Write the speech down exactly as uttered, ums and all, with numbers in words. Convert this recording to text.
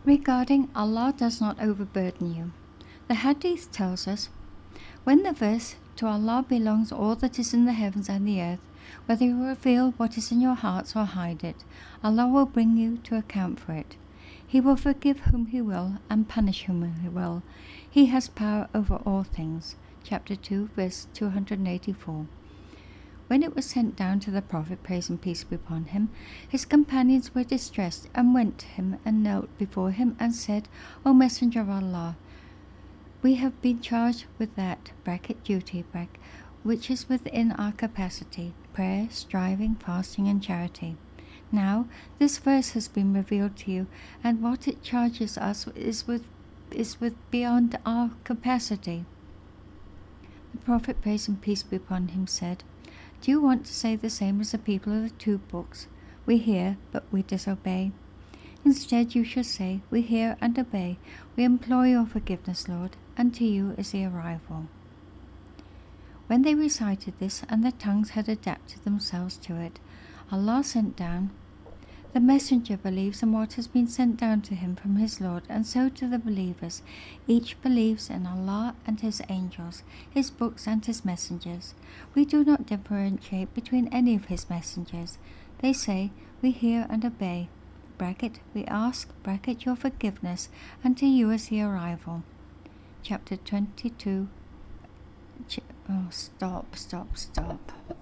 Regarding Allah does not overburden you. The Hadith tells us, when the verse, to Allah belongs all that is in the heavens and the earth, whether you reveal what is in your hearts or hide it, Allah will bring you to account for it. He will forgive whom He will and punish whom He will. He has power over all things. Chapter two, verse two hundred eighty-four. When it was sent down to the Prophet, praise and peace be upon him, his companions were distressed and went to him and knelt before him and said, O Messenger of Allah, we have been charged with that bracket duty bracket, which is within our capacity, prayer, striving, fasting and charity. Now this verse has been revealed to you, and what it charges us is with is with beyond our capacity. The Prophet, praise and peace be upon him, said, do you want to say the same as the people of the two books? We hear, but we disobey. Instead you should say, we hear and obey. We implore your forgiveness, Lord, and to you is the arrival. When they recited this, and their tongues had adapted themselves to it, Allah sent down, the messenger believes in what has been sent down to him from his Lord, and so do the believers. Each believes in Allah and His angels, His books and His messengers. We do not differentiate between any of His messengers. They say, we hear and obey. Bracket, we ask, bracket, your forgiveness, and to you is the arrival. Chapter twenty-two. Ch- oh, stop, stop, stop.